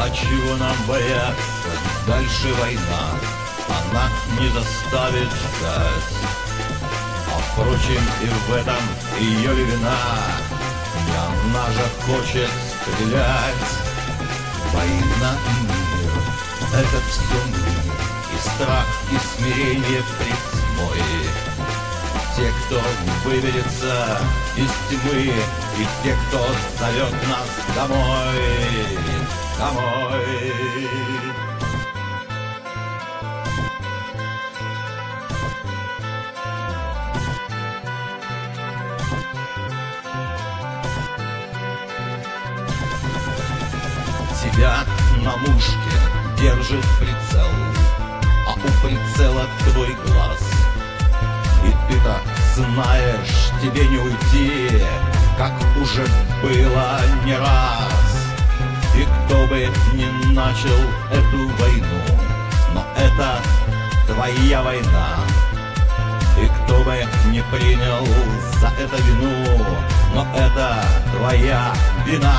А чего нам бояться? Дальше война, она не заставит ждать. А впрочем, и в этом ее ли вина? Не она же хочет стрелять. Война и мир — это все мир, и страх, и смирение пред тьмой. Те, кто выберется из тьмы, и те, кто зовет нас домой, домой. Тебя на мушке держит прицел, а у прицела твой глаз. И ты-то знаешь, тебе не уйти, как уже было не раз. И кто бы ни начал эту войну, но это твоя война. И кто бы не принял за это вину, но это твоя вина.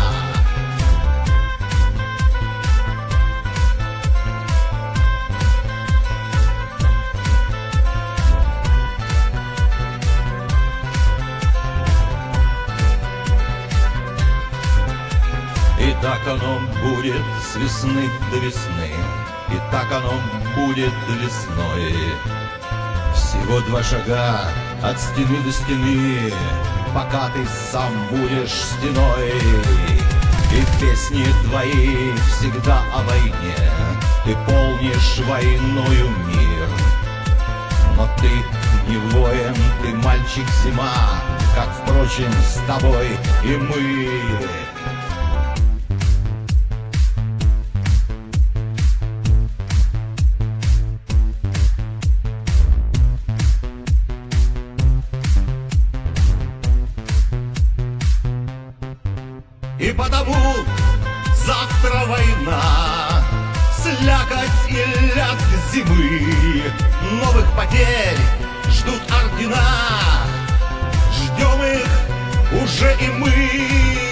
И так оно будет с весны до весны, и так оно будет весной. Всего 2 шага от стены до стены, пока ты сам будешь стеной. И песни твои всегда о войне, ты полнишь войною мир. Но ты не воин, ты мальчик-зима, как, впрочем, с тобой и мы. И потому завтра война, слякоть и лязг зимы, новых потерь ждут ордена, ждем их уже и мы.